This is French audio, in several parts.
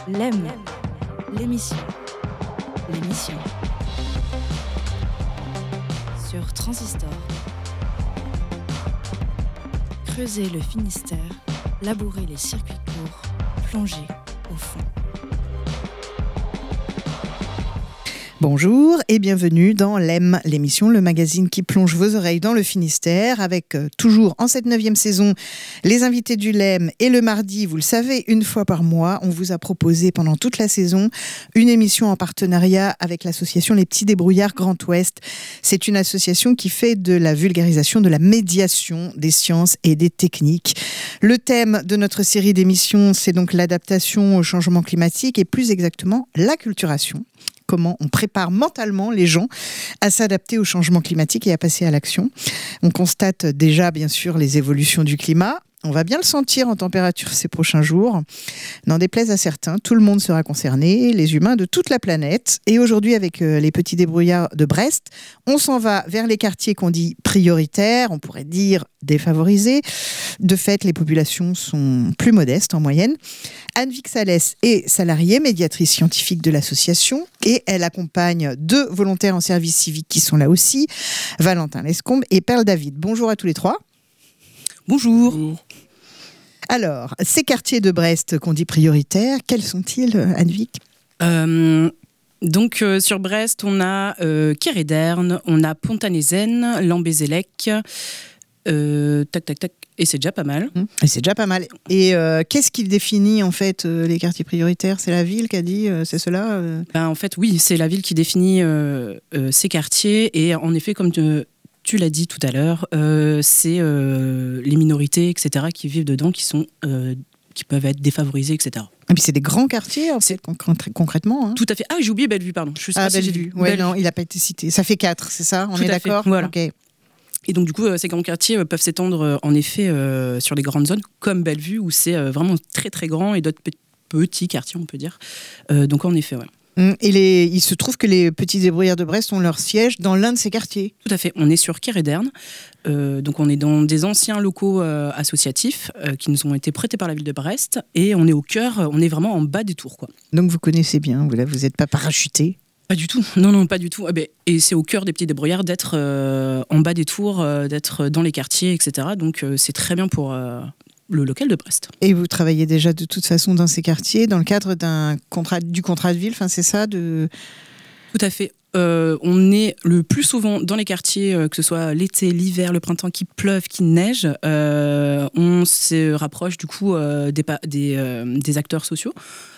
L'EM, l'émission. L'émission. Sur Transistor. Creuser le Finistère, labourer les circuits courts, plonger au fond. Bonjour et bienvenue dans l'EM, l'émission, le magazine qui plonge vos oreilles dans le Finistère avec toujours en cette 9e saison les invités du LEM et le mardi, vous le savez, une fois par mois, on vous a proposé pendant toute la saison une émission en partenariat avec l'association Les Petits Débrouillards Grand Ouest. C'est une association qui fait de la vulgarisation, de la médiation des sciences et des techniques. Le thème de notre série d'émissions, c'est donc l'adaptation au changement climatique et plus exactement l'acculturation. Comment on prépare mentalement les gens à s'adapter au changement climatique et à passer à l'action. On constate déjà, bien sûr, les évolutions du climat. On va bien le sentir en température ces prochains jours. N'en déplaise à certains, tout le monde sera concerné, les humains de toute la planète. Et aujourd'hui, avec les Petits Débrouillards de Brest, on s'en va vers les quartiers qu'on dit prioritaires, on pourrait dire défavorisés. De fait, les populations sont plus modestes en moyenne. Anne-Vic Salès est salariée, médiatrice scientifique de l'association et elle accompagne 2 volontaires en service civique qui sont là aussi, Valentin Lescombe et Perle David. Bonjour à tous les 3. Bonjour. Alors, ces quartiers de Brest qu'on dit prioritaires, quels sont-ils, Anne-Vic ? Donc sur Brest, on a Kéréderne, on a Pont-à-Nézen, Lambézélec, et c'est déjà pas mal. Et c'est déjà pas mal. Et qu'est-ce qui définit en fait les quartiers prioritaires ? C'est la ville qui a dit c'est cela En fait, oui, c'est la ville qui définit ces quartiers. Et en effet, comme tu l'as dit tout à l'heure, c'est les minorités, etc., qui vivent dedans, qui peuvent être défavorisées, etc. Et puis c'est des grands quartiers, en fait, concrètement. Hein. Tout à fait. Ah, j'ai oublié Bellevue, pardon. Je sais pas si j'ai Bellevue. Ouais, non, il n'a pas été cité. Ça fait 4, c'est ça ? On tout est d'accord ? Voilà. Okay. Et donc du coup, ces grands quartiers peuvent s'étendre en effet sur les grandes zones, comme Bellevue, où c'est vraiment très très grand, et d'autres petits quartiers, on peut dire. Donc en effet, ouais. Et il se trouve que les Petits Débrouillards de Brest ont leur siège dans l'un de ces quartiers. Tout à fait. On est sur Kéréderne. Donc on est dans des anciens locaux associatifs qui nous ont été prêtés par la ville de Brest. Et on est au cœur, on est vraiment en bas des tours, quoi. Donc vous connaissez bien, vous n'êtes pas parachuté. Pas du tout. Non, pas du tout. Et c'est au cœur des Petits Débrouillards d'être en bas des tours, d'être dans les quartiers, etc. Donc c'est très bien pour le local de Brest. Et vous travaillez déjà de toute façon dans ces quartiers, dans le cadre du contrat de ville, c'est ça Tout à fait. On est le plus souvent dans les quartiers, que ce soit l'été, l'hiver, le printemps, qu'il pleuve, qu'il neige. On se rapproche du coup des acteurs sociaux,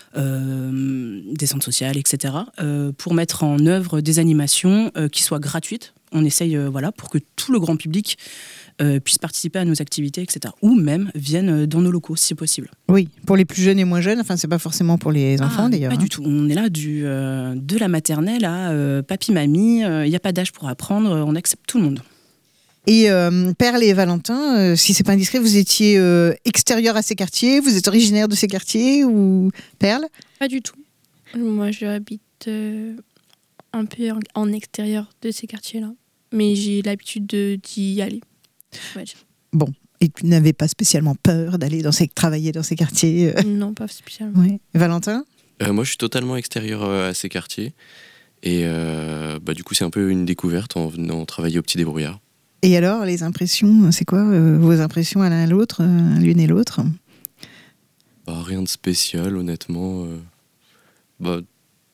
des centres sociaux, etc., pour mettre en œuvre des animations qui soient gratuites. On essaye pour que tout le grand public puissent participer à nos activités, etc. Ou même viennent dans nos locaux, si possible. Oui, pour les plus jeunes et moins jeunes, c'est pas forcément pour les enfants d'ailleurs. Pas du tout. On est là de la maternelle à papy-mamie. Il n'y a pas d'âge pour apprendre, on accepte tout le monde. Et Perle et Valentin, si c'est pas indiscret, vous étiez extérieur à ces quartiers, vous êtes originaire de ces quartiers ou Perle ? Pas du tout. Moi, j'habite un peu en extérieur de ces quartiers-là. Mais j'ai l'habitude d'y aller. Ouais. Bon, et tu n'avais pas spécialement peur d'aller travailler dans ces quartiers Non, pas spécialement. Ouais. Valentin ? Moi, je suis totalement extérieur à ces quartiers. Et du coup, c'est un peu une découverte en venant travailler aux Petits Débrouillards. Et alors, les impressions, c'est quoi vos impressions à l'un et l'autre, l'une et l'autre ? Rien de spécial, honnêtement. Pas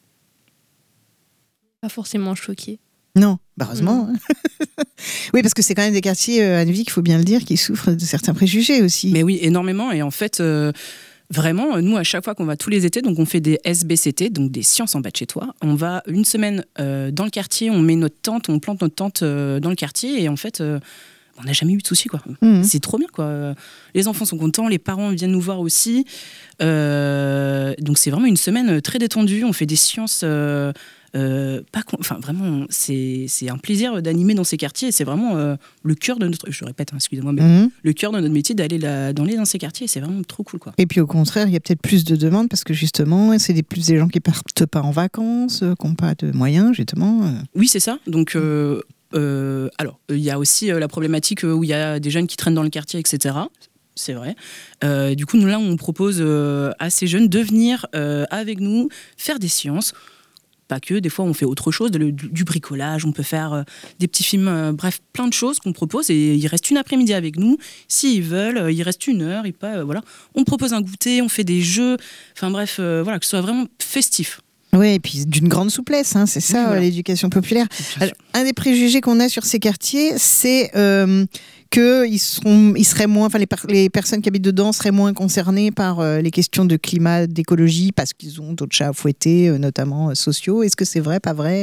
forcément choqué. Non, heureusement. Oui, parce que c'est quand même des quartiers, Anne-Vic, il faut bien le dire, qui souffrent de certains préjugés aussi. Mais oui, énormément. Et en fait, vraiment, nous, à chaque fois qu'on va tous les étés, donc on fait des SBCT, donc des sciences en bas de chez toi. On va une semaine dans le quartier, on met notre tente, on plante notre tente dans le quartier. Et en fait, on n'a jamais eu de soucis, quoi. C'est trop bien, quoi. Les enfants sont contents, les parents viennent nous voir aussi. Donc c'est vraiment une semaine très détendue. On fait des sciences... vraiment, c'est un plaisir d'animer dans ces quartiers. Et c'est vraiment le cœur de notre... Je répète, excusez-moi, mais le cœur de notre métier d'aller dans ces quartiers. C'est vraiment trop cool, quoi. Et puis au contraire, il y a peut-être plus de demandes parce que justement, c'est plus des gens qui partent pas en vacances, qui n'ont pas de moyens, justement. Oui, c'est ça. Donc... alors, il y a aussi la problématique où il y a des jeunes qui traînent dans le quartier, etc. c'est vrai. Du coup, nous, là, on propose à ces jeunes de venir avec nous faire des séances. Pas que, des fois on fait autre chose, du bricolage, on peut faire des petits films, bref, plein de choses qu'on propose et ils restent une après-midi avec nous. S'ils veulent, ils restent 1 heure, voilà. On propose un goûter, on fait des jeux, enfin bref, voilà, que ce soit vraiment festif. Oui, et puis d'une grande souplesse, hein, c'est ça, Oui, voilà. l'éducation populaire. Alors, un des préjugés qu'on a sur ces quartiers, c'est qu'ils seraient moins, enfin les personnes qui habitent dedans seraient moins concernées par les questions de climat, d'écologie, parce qu'ils ont d'autres chats à fouetter, notamment sociaux. Est-ce que c'est vrai, pas vrai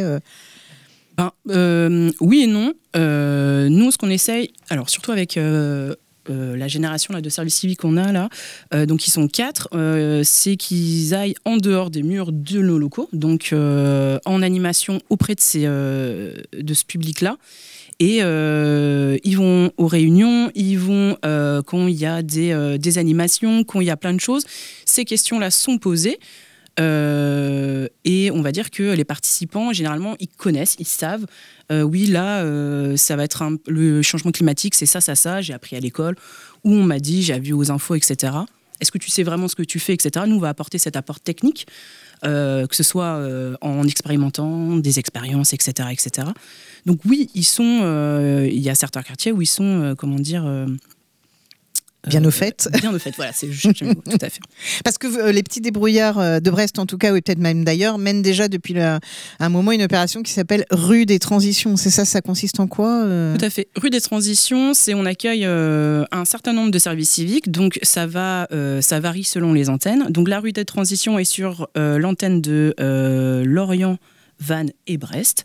Oui et non. Nous, ce qu'on essaye, alors surtout avec la génération là, de service civique qu'on a là, donc ils sont 4, c'est qu'ils aillent en dehors des murs de nos locaux, donc en animation auprès de ce public-là. Et ils vont aux réunions, ils vont quand il y a des animations, quand il y a plein de choses. Ces questions-là sont posées. Et on va dire que les participants, généralement, ils connaissent, ils savent. Oui, là, ça va être le changement climatique, c'est ça, j'ai appris à l'école, ou on m'a dit, j'ai vu aux infos, etc. Est-ce que tu sais vraiment ce que tu fais, etc. Nous, on va apporter cet apport technique, que ce soit en expérimentant des expériences, etc., etc. Donc oui, il y a certains quartiers où ils sont, bien au fait. Bien au fait, voilà, c'est juste tout à fait. Parce que les petits débrouillards de Brest, en tout cas, ou peut-être même d'ailleurs, mènent déjà depuis un moment une opération qui s'appelle Rue des Transitions. C'est ça, ça consiste en quoi Tout à fait. Rue des Transitions, on accueille un certain nombre de services civiques, donc ça varie selon les antennes. Donc la Rue des Transitions est sur l'antenne de Lorient, Vannes et Brest.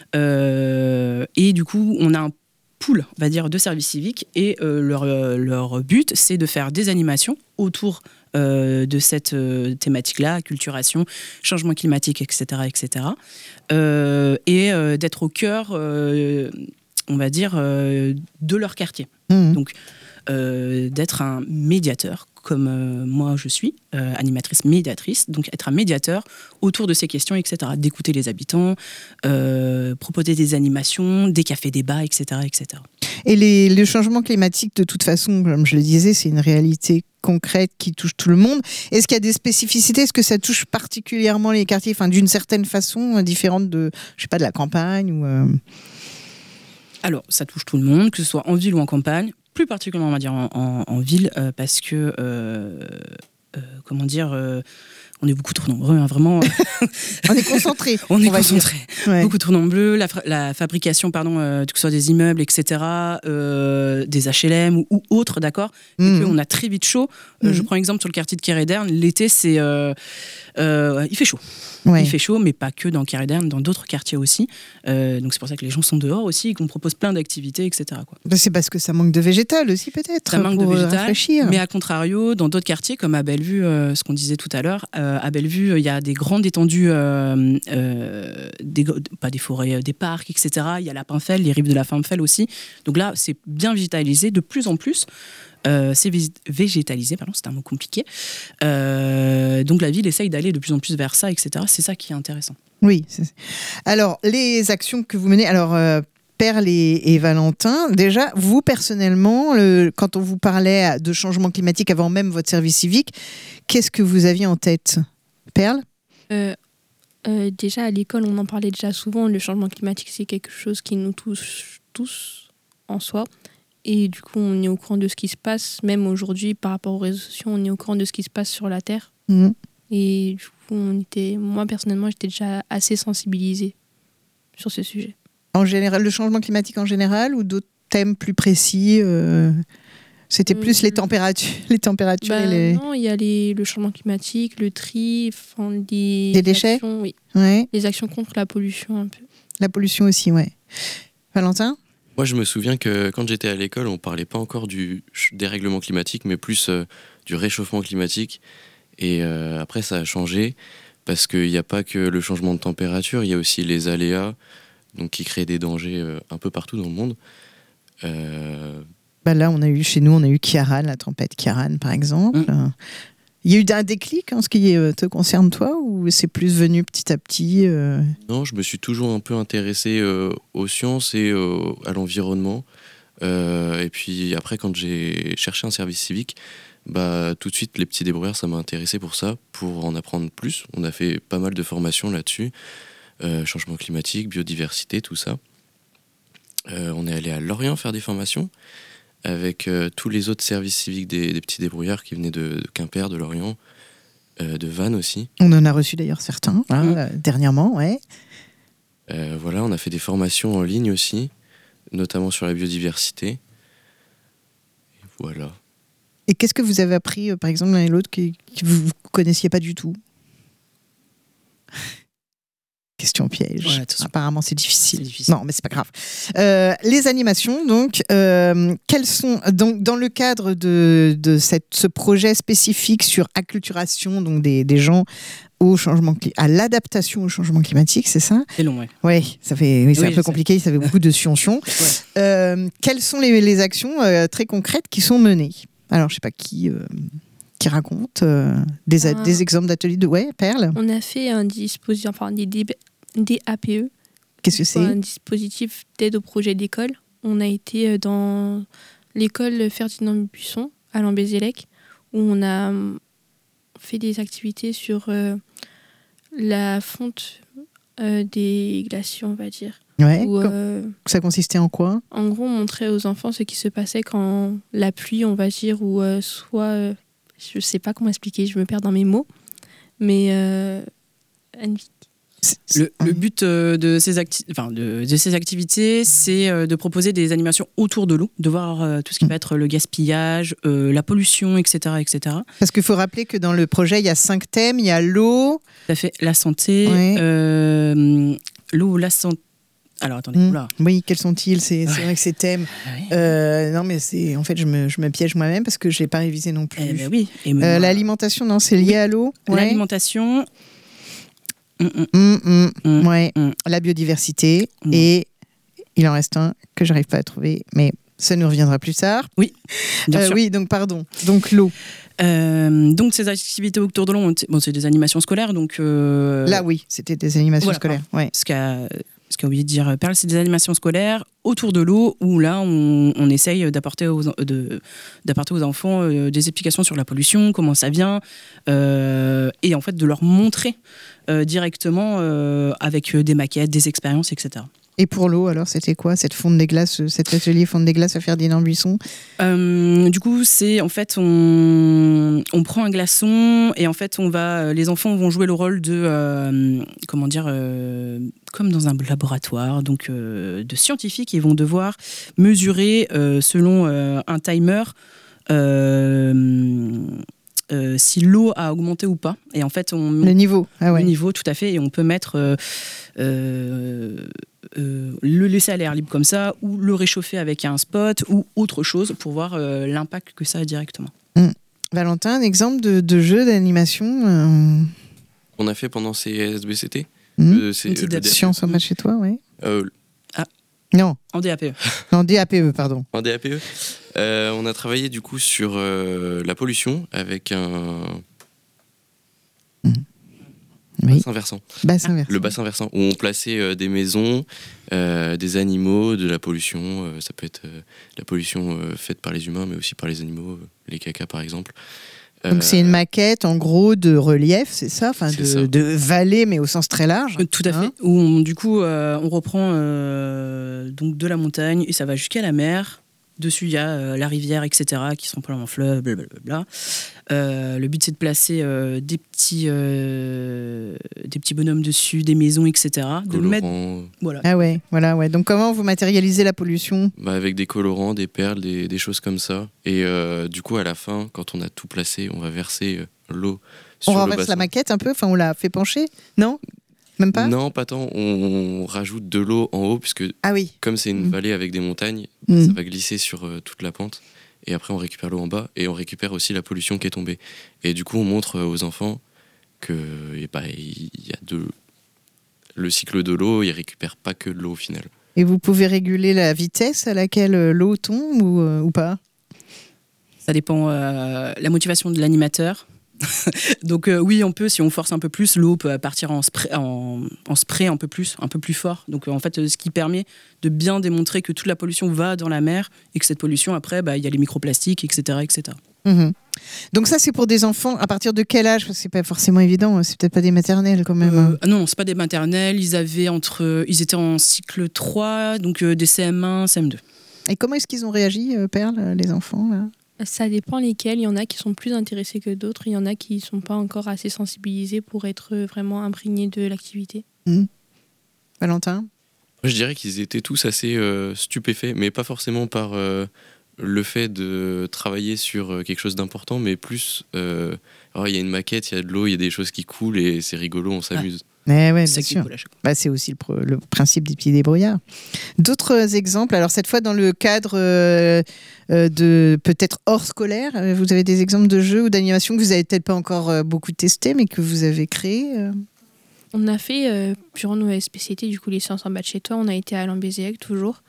Et du coup, on a un pool, on va dire, de services civiques et leur but, c'est de faire des animations autour de cette thématique-là, acculturation, changement climatique, etc., etc. Et d'être au cœur, on va dire, de leur quartier. Donc, d'être un médiateur, comme moi je suis, animatrice médiatrice, donc être un médiateur autour de ces questions, etc. D'écouter les habitants, proposer des animations, des cafés-débats, etc., etc. Et le changement climatique, de toute façon, comme je le disais, c'est une réalité concrète qui touche tout le monde. Est-ce qu'il y a des spécificités ? Est-ce que ça touche particulièrement les quartiers, enfin, d'une certaine façon, différente de, je sais pas, de la campagne ou Alors, ça touche tout le monde, que ce soit en ville ou en campagne. Plus particulièrement, on va dire, en ville, parce que, on est beaucoup trop nombreux, hein, vraiment. On est concentrés. On est concentrés. Ouais. Beaucoup trop nombreux. La fabrication, que ce soit des immeubles, etc., des HLM ou autres, d'accord. Et qu'on a très vite chaud. Je prends exemple sur le quartier de Kéréderne. L'été, il fait chaud. Ouais. Il fait chaud, mais pas que dans Kéréderne, dans d'autres quartiers aussi. Donc c'est pour ça que les gens sont dehors aussi et qu'on propose plein d'activités, etc., quoi. C'est parce que ça manque de végétal aussi, peut-être. Ça manque de végétal, rafraîchir. mais à contrario, dans d'autres quartiers, comme à Bellevue, ce qu'on disait tout à l'heure, à Bellevue, il y a des grandes étendues, pas des forêts, des parcs, etc. Il y a la Pinfel, les rives de la Pinfel aussi. Donc là, c'est bien végétalisé, de plus en plus. C'est végétalisé, pardon, c'est un mot compliqué. Donc la ville essaye d'aller de plus en plus vers ça, etc. C'est ça qui est intéressant. Oui. Alors, les actions que vous menez... Alors, Perle et Valentin, déjà, vous personnellement, quand on vous parlait de changement climatique avant même votre service civique, qu'est-ce que vous aviez en tête ? Perle ? Déjà, à l'école, on en parlait déjà souvent. Le changement climatique, c'est quelque chose qui nous touche tous en soi. Et du coup, on est au courant de ce qui se passe. Même aujourd'hui, par rapport aux réseaux sociaux, on est au courant de ce qui se passe sur la Terre. Et du coup, moi, personnellement, j'étais déjà assez sensibilisée sur ce sujet. En général, le changement climatique en général ou d'autres thèmes plus précis C'était plus les températures Non, il y a le changement climatique, le tri, les déchets actions, oui. Ouais. Les actions contre la pollution un peu. La pollution aussi, ouais. Valentin ? Moi, je me souviens que quand j'étais à l'école, on parlait pas encore du dérèglement climatique, mais plus du réchauffement climatique. Et après, ça a changé parce qu'il n'y a pas que le changement de température, il y a aussi les aléas, donc qui créent des dangers un peu partout dans le monde. Là, chez nous, on a eu Ciaran, la tempête Ciaran, par exemple. Il y a eu un déclic en ce qui te concerne, toi, ou c'est plus venu petit à petit Non, je me suis toujours un peu intéressé aux sciences et à l'environnement. Et puis après, quand j'ai cherché un service civique, tout de suite, les petits débrouillards, ça m'a intéressé pour ça, pour en apprendre plus. On a fait pas mal de formations là-dessus, changement climatique, biodiversité, tout ça. On est allé à Lorient faire des formations avec tous les autres services civiques des petits débrouillards qui venaient de Quimper, de Lorient, de Vannes aussi. On en a reçu d'ailleurs certains, dernièrement, ouais. Voilà, on a fait des formations en ligne aussi, notamment sur la biodiversité. Et voilà. Et qu'est-ce que vous avez appris, par exemple, l'un et l'autre, que vous ne connaissiez pas du tout? Question piège. Ouais, Apparemment, c'est difficile. C'est difficile. Non, mais c'est pas grave. Les animations, donc, quelles sont, donc, dans le cadre de ce projet spécifique sur acculturation donc des gens à l'adaptation au changement climatique, c'est ça? C'est long, ouais. Oui, c'est un peu compliqué, ça fait beaucoup de sion-sion. Ouais. Quelles sont les actions très concrètes qui sont menées? Alors, je sais pas qui raconte des exemples d'ateliers de... Ouais, Perle? On a fait un dispositif, des APE. Qu'est-ce que c'est? Un dispositif d'aide au projet d'école. On a été dans l'école Ferdinand Buisson, à Lambézélec, où on a fait des activités sur la fonte des glaciers, on va dire. Ouais. Ça consistait en quoi? En gros, on montrait aux enfants ce qui se passait quand la pluie, on va dire, ou soit... je sais pas comment expliquer, je me perds dans mes mots. Mais... Le but de ces activités, c'est de proposer des animations autour de l'eau, de voir tout ce qui va être le gaspillage, la pollution, etc., etc. Parce qu'il faut rappeler que dans le projet, il y a 5 thèmes. Il y a l'eau... Ça fait la santé, l'eau, la santé... Alors, attendez, là. Oui, quels sont-ils? C'est vrai que ces thèmes... non, mais en fait, je me piège moi-même parce que je n'ai pas révisé non plus. Oui. L'alimentation, non, c'est lié à l'eau? L'alimentation... Ouais. La biodiversité. Et il en reste un que j'arrive pas à trouver, mais ça nous reviendra plus tard. Oui, bien sûr. Oui, donc pardon. Donc l'eau. Donc ces activités autour de l'eau, c'est des animations scolaires. Donc là, oui, c'était des animations scolaires. Ouais. Ce qu'a oublié de dire Perle, c'est des animations scolaires autour de l'eau où là, on essaye d'apporter aux enfants des explications sur la pollution, comment ça vient, et en fait de leur montrer directement avec des maquettes, des expériences, etc. Et pour l'eau, alors, c'était quoi cet atelier fonte des glaces à Ferdinand Buisson? Du coup, c'est en fait on prend un glaçon et en fait les enfants vont jouer le rôle de comme dans un laboratoire, donc de scientifiques, ils vont devoir mesurer selon un timer si l'eau a augmenté ou pas. Et en fait, le niveau. Ah ouais. Le niveau, tout à fait. Et on peut mettre le laisser à l'air libre comme ça, ou le réchauffer avec un spot, ou autre chose, pour voir l'impact que ça a directement. Valentin, un exemple de jeu d'animation On a fait pendant ces SBCT Science en bas chez toi, oui. Non. En DAPE. En DAPE, pardon. En DAPE. On a travaillé du coup sur la pollution avec un bassin versant. Le bassin versant, où on plaçait des maisons, des animaux, de la pollution. Ça peut être la pollution faite par les humains, mais aussi par les animaux, les cacas par exemple. Donc c'est une maquette en gros de relief, c'est ça, de vallée, mais au sens très large. Tout à fait. Où on reprend donc de la montagne et ça va jusqu'à la mer. Dessus, il y a la rivière, etc., qui sont plein en fleuve, blablabla. Le but, c'est de placer des petits bonhommes dessus, des maisons, etc. De le mettre... Voilà. Ah ouais, voilà, ouais. Donc comment vous matérialisez la pollution? Avec des colorants, des perles, des choses comme ça. Et du coup, à la fin, quand on a tout placé, on va verser l'eau sur le bassin. On renverse la maquette un peu? Enfin, on la fait pencher? Non? Même pas? Non, pas tant. On rajoute de l'eau en haut, puisque comme c'est une vallée avec des montagnes, ça va glisser sur toute la pente. Et après, on récupère l'eau en bas et on récupère aussi la pollution qui est tombée. Et du coup, on montre aux enfants que il y a le cycle de l'eau, il ne récupère pas que de l'eau au final. Et vous pouvez réguler la vitesse à laquelle l'eau tombe ou pas? Ça dépend la motivation de l'animateur. Donc oui, on peut, si on force un peu plus, l'eau peut partir en spray un peu plus fort. Donc en fait, ce qui permet de bien démontrer que toute la pollution va dans la mer et que cette pollution, après, il y a les microplastiques, etc. etc. Mmh. Donc ça, c'est pour des enfants. À partir de quel âge? C'est pas forcément évident. C'est peut-être pas des maternelles quand même. Non, c'est pas des maternelles. Ils étaient en cycle 3, donc des CM1, CM2. Et comment est-ce qu'ils ont réagi, Perle, les enfants là? Ça dépend lesquels. Il y en a qui sont plus intéressés que d'autres. Il y en a qui ne sont pas encore assez sensibilisés pour être vraiment imprégnés de l'activité. Valentin? Je dirais qu'ils étaient tous assez stupéfaits, mais pas forcément par le fait de travailler sur quelque chose d'important, mais plus, il y a une maquette, il y a de l'eau, il y a des choses qui coulent et c'est rigolo, on s'amuse. Mais ouais, C'est bien sûr. C'est aussi le principe des petits débrouillards. D'autres exemples, alors cette fois dans le cadre de peut-être hors scolaire, vous avez des exemples de jeux ou d'animations que vous n'avez peut-être pas encore beaucoup testé, mais que vous avez créés On a fait, durant nos SPCT, du coup les séances en bas de chez toi, on a été à Lambéziac toujours,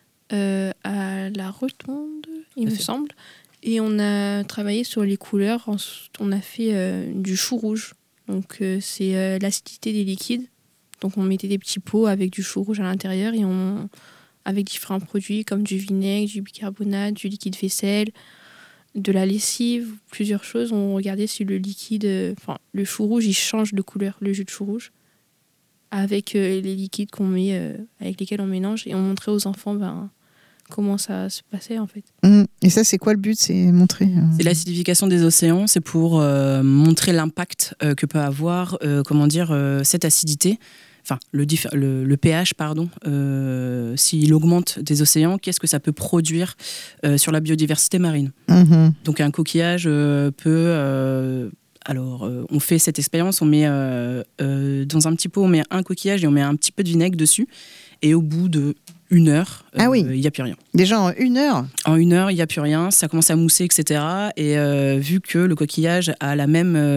à la Rotonde, il me semble, et on a travaillé sur les couleurs. On a fait du chou rouge. Donc c'est l'acidité des liquides. Donc on mettait des petits pots avec du chou rouge à l'intérieur et avec différents produits comme du vinaigre, du bicarbonate, du liquide vaisselle, de la lessive, plusieurs choses. On regardait si le liquide, le chou rouge, il change de couleur, le jus de chou rouge, avec les liquides qu'on met, avec lesquels on mélange, et on montrait aux enfants comment ça se passait en fait. Et ça, c'est quoi le but? C'est montrer C'est l'acidification des océans, c'est pour montrer l'impact que peut avoir cette acidité, enfin le pH, pardon, s'il augmente des océans, qu'est-ce que ça peut produire sur la biodiversité marine. Donc un coquillage peut... on fait cette expérience, on met dans un petit pot, on met un coquillage et on met un petit peu de vinaigre dessus, et au bout de 1 heure, il n'y a plus rien. Déjà en 1 heure? En 1 heure, il n'y a plus rien, ça commence à mousser, etc. Et vu que le coquillage a le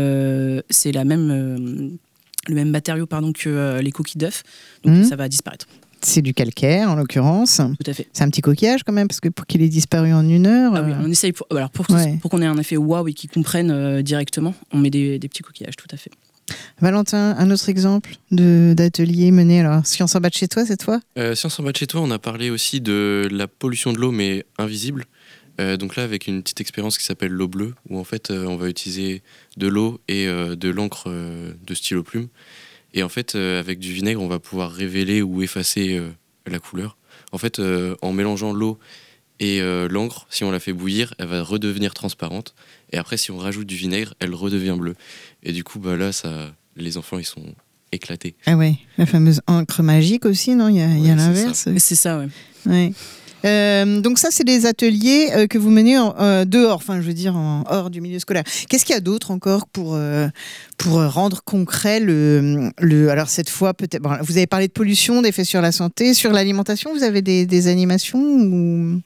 même matériau que les coquilles d'œufs, donc ça va disparaître. C'est du calcaire, en l'occurrence. Tout à fait. C'est un petit coquillage quand même, parce que pour qu'il ait disparu en 1 heure... Ah oui, on essaye, pour qu'on ait un effet waouh et qu'ils comprennent directement, on met des petits coquillages, tout à fait. Valentin, un autre exemple d'atelier mené, alors Science en bas de chez toi cette fois? Science en bas de chez toi, on a parlé aussi de la pollution de l'eau, mais invisible. Donc là, avec une petite expérience qui s'appelle l'eau bleue, où en fait, on va utiliser de l'eau et de l'encre de stylo plume. Et en fait, avec du vinaigre, on va pouvoir révéler ou effacer la couleur. En fait, en mélangeant l'eau et l'encre, si on la fait bouillir, elle va redevenir transparente. Et après, si on rajoute du vinaigre, elle redevient bleue. Et du coup, là, les enfants, ils sont éclatés. Ah ouais, la fameuse encre magique aussi, non? Il y a l'inverse. C'est ça, ouais. Donc ça, c'est des ateliers que vous menez dehors, hors du milieu scolaire. Qu'est-ce qu'il y a d'autre encore pour rendre concret alors cette fois, peut-être, vous avez parlé de pollution, d'effets sur la santé, sur l'alimentation, vous avez des animations ou...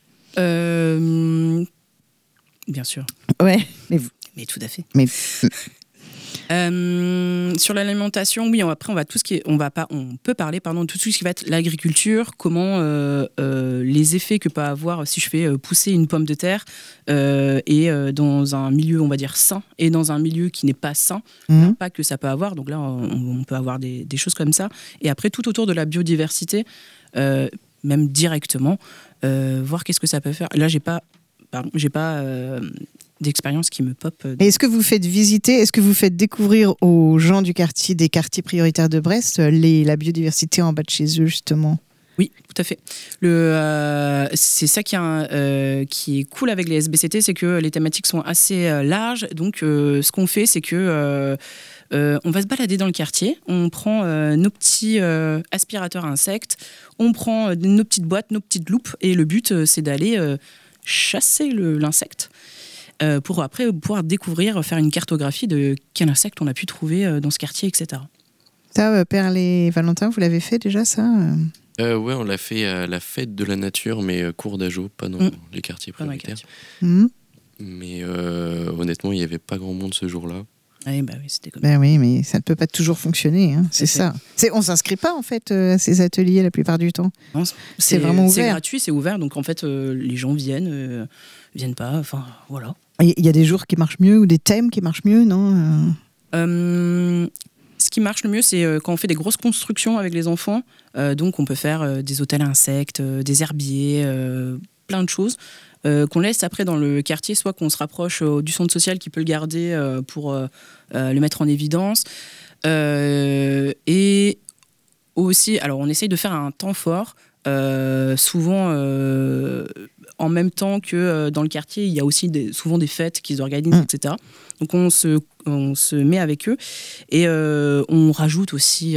Bien sûr. Ouais. Mais tout à fait. Mais... sur l'alimentation, oui, après on peut parler de tout ce qui va être l'agriculture, comment les effets que peut avoir si je fais pousser une pomme de terre et dans un milieu, on va dire, sain, et dans un milieu qui n'est pas sain, l'impact que ça peut avoir. Donc là, on peut avoir des choses comme ça. Et après, tout autour de la biodiversité, même directement, voir qu'est-ce que ça peut faire. Là, j'ai pas d'expérience qui me pop. Et est-ce que vous faites visiter, est-ce que vous faites découvrir aux gens des quartiers prioritaires de Brest la biodiversité en bas de chez eux, justement? Oui, tout à fait. C'est ça qui est cool avec les SBCT, c'est que les thématiques sont assez larges. Donc, ce qu'on fait, c'est que on va se balader dans le quartier, on prend nos petits aspirateurs à insectes, on prend nos petites boîtes, nos petites loupes, et le but, c'est d'aller chasser l'insecte. Pour après pouvoir découvrir, faire une cartographie de quel insecte on a pu trouver dans ce quartier, etc. Ça, Perle et Valentin, vous l'avez fait déjà, ça? Ouais, on l'a fait à la fête de la nature, mais cours d'Ajo, pas dans les quartiers prioritaires. Mais honnêtement, il n'y avait pas grand monde ce jour-là. Oui, c'était comme ça. Oui, mais ça ne peut pas toujours toujours hein, c'est ça. On ne s'inscrit pas en fait à ces ateliers la plupart du temps. Non, c'est vraiment ouvert. C'est gratuit, c'est ouvert, donc en fait les gens viennent pas, enfin voilà. Il y a des jours qui marchent mieux ou des thèmes qui marchent mieux, non Ce qui marche le mieux, c'est quand on fait des grosses constructions avec les enfants. Donc, on peut faire des hôtels à insectes, des herbiers, plein de choses. Qu'on laisse après dans le quartier, soit qu'on se rapproche du centre social qui peut le garder pour le mettre en évidence. Et aussi, alors on essaye de faire un temps fort, souvent en même temps que dans le quartier, il y a aussi souvent des fêtes qu'ils organisent, etc. Donc on se met avec eux et on rajoute aussi...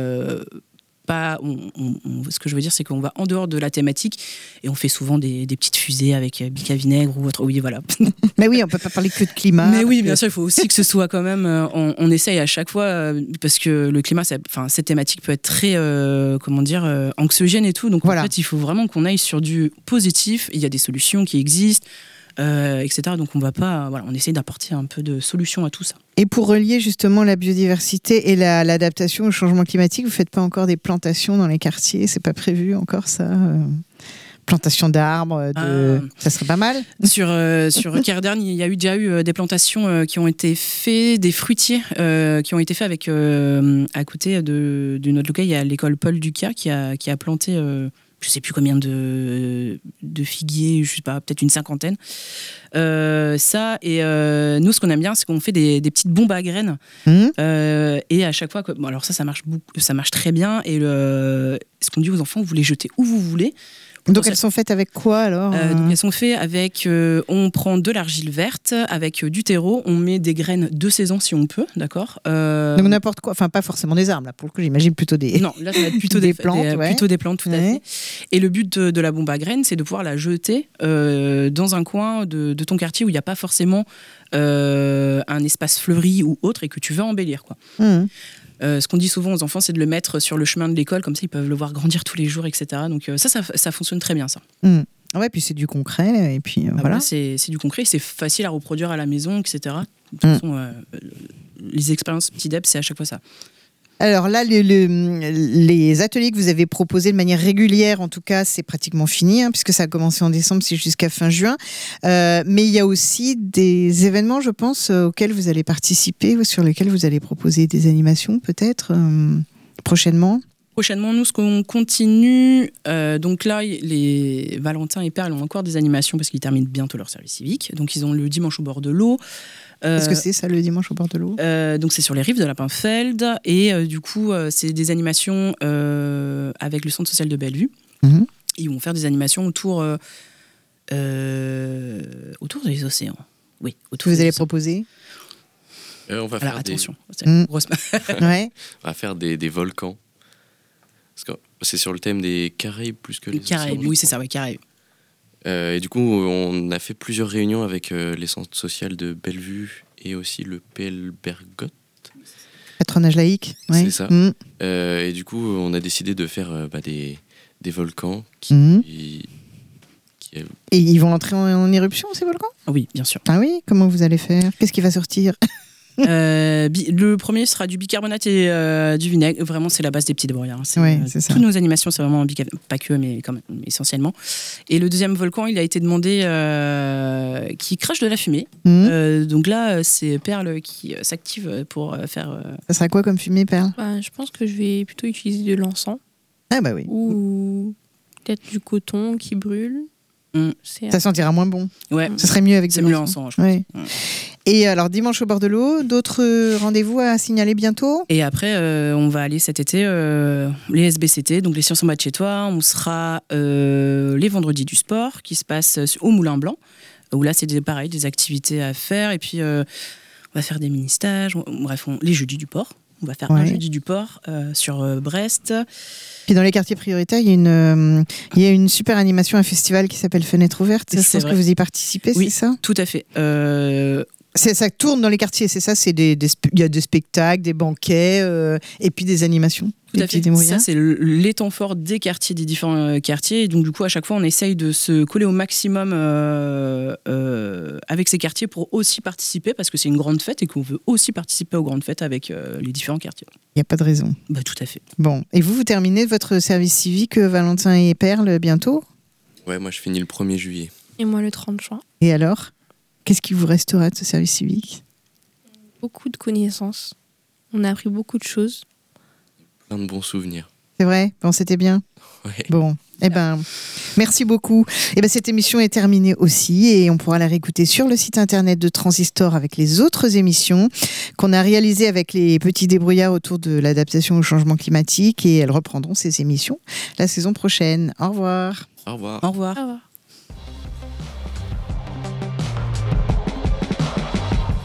ce que je veux dire, c'est qu'on va en dehors de la thématique et on fait souvent des petites fusées avec bic à vinaigre ou autre. Oui, voilà. Mais oui, on peut pas parler que de climat. Mais oui, bien sûr, il faut aussi que ce soit quand même. On essaye à chaque fois parce que le climat, cette thématique peut être très, anxiogène et tout. Donc en fait, il faut vraiment qu'on aille sur du positif. Il y a des solutions qui existent. Etc. Donc on essaie d'apporter un peu de solution à tout ça. Et pour relier justement la biodiversité et l'adaptation au changement climatique, vous ne faites pas encore des plantations dans les quartiers? C'est pas prévu encore ça Plantation d'arbres, ça serait pas mal. Sur Kerdern, il y a déjà eu des plantations qui ont été faites, des fruitiers qui ont été faits avec à côté de notre local. Il y a l'école Paul Ducas qui a planté je sais plus combien de figuiers, je sais pas, peut-être une 50aine. Ça, et nous, ce qu'on aime bien, c'est qu'on fait des petites bombes à graines. Et à chaque fois, alors ça marche beaucoup, ça marche très bien. Et ce qu'on dit aux enfants, vous les jetez où vous voulez. Donc elles sont faites avec quoi alors Donc elles sont faites avec, on prend de l'argile verte, avec du terreau, on met des graines de saison si on peut, d'accord. Donc n'importe quoi, enfin pas forcément des arbres là, pour le coup j'imagine plutôt des... Non, là ça va être plutôt des plantes, plutôt des plantes tout à fait. Et le but de la bombe à graines, c'est de pouvoir la jeter dans un coin de ton quartier où il n'y a pas forcément un espace fleuri ou autre et que tu veux embellir, quoi. Ce qu'on dit souvent aux enfants, c'est de le mettre sur le chemin de l'école, comme ça ils peuvent le voir grandir tous les jours, etc. Donc ça fonctionne très bien, ça. Ouais, puis c'est du concret, et puis voilà. C'est du concret, c'est facile à reproduire à la maison, etc. De toute façon, les expériences Petit Deb, c'est à chaque fois ça. Alors là, les ateliers que vous avez proposés de manière régulière, en tout cas, c'est pratiquement fini, puisque ça a commencé en décembre, c'est jusqu'à fin juin. Mais il y a aussi des événements, je pense, auxquels vous allez participer, ou sur lesquels vous allez proposer des animations, peut-être, prochainement. Prochainement, nous, ce qu'on continue, donc là, les Valentin et Perle ont encore des animations parce qu'ils terminent bientôt leur service civique. Donc, ils ont le dimanche au bord de l'eau. Qu'est-ce que c'est ça, le dimanche au bord de l'eau ? Donc c'est sur les rives de Lappenfeld et du coup c'est des animations avec le centre social de Bellevue. Ils vont faire des animations autour des océans. Oui, autour. Vous allez proposer ? On va faire attention. Ouais. On va faire des volcans. Parce que c'est sur le thème des Caraïbes plus que les Caraïbes. Oui, c'est ça, Caraïbes. Et du coup, on a fait plusieurs réunions avec les centres sociaux de Bellevue et aussi le PL Bergotte. Patronage laïque. Ouais. C'est ça. Et du coup, on a décidé de faire des volcans Et ils vont entrer en éruption, ces volcans ? Oui, bien sûr. Ah oui ? Comment vous allez faire ? Qu'est-ce qui va sortir ? Le premier sera du bicarbonate et du vinaigre. Vraiment, c'est la base des petits débrouillards. C'est ça. Toutes nos animations, c'est vraiment bicarbonate, pas que, mais quand même, essentiellement. Et le deuxième volcan, il a été demandé qui crache de la fumée. Donc là, c'est Perle qui s'active pour faire. Ça sera quoi comme fumée, Perle ? Je pense que je vais plutôt utiliser de l'encens. Ah bah oui. Ou peut-être du coton qui brûle. Ça sentira moins bon. Ouais. Ça serait mieux avec de l'encens, je pense. Ouais. Et alors, dimanche au bord de l'eau, d'autres rendez-vous à signaler bientôt ? Et après, on va aller cet été, les SBCT, donc les Sciences en bas de chez toi. On sera les vendredis du sport, qui se passe au Moulin Blanc, où là, c'est pareil, des activités à faire. Et puis, on va faire des mini-stages. Bref, les jeudis du port. On va faire un jeudi du port sur Brest. Puis dans les quartiers prioritaires, il y a une super animation, un festival qui s'appelle Fenêtre ouverte. Je pense que vous y participez, oui, c'est ça ? Tout à fait. Ça tourne dans les quartiers, c'est ça ? Il y a des spectacles, des banquets, et puis des animations. Tout à fait. Ça, c'est les temps forts des quartiers, des différents quartiers. Et donc, du coup, à chaque fois, on essaye de se coller au maximum avec ces quartiers pour aussi participer, parce que c'est une grande fête et qu'on veut aussi participer aux grandes fêtes avec les différents quartiers. Il n'y a pas de raison. Tout à fait. Bon, et vous terminez votre service civique, Valentin et Perle, bientôt ? Ouais, moi, je finis le 1er juillet. Et moi, le 30 juin. Et alors ? Qu'est-ce qui vous restera de ce service civique ? Beaucoup de connaissances. On a appris beaucoup de choses. Plein de bons souvenirs. C'est vrai ? Bon, c'était bien ? Ouais. Bon, merci beaucoup. Cette émission est terminée aussi et on pourra la réécouter sur le site internet de Transistor avec les autres émissions qu'on a réalisées avec les petits débrouillards autour de l'adaptation au changement climatique et elles reprendront ces émissions la saison prochaine. Au revoir. Au revoir. Au revoir. Au revoir.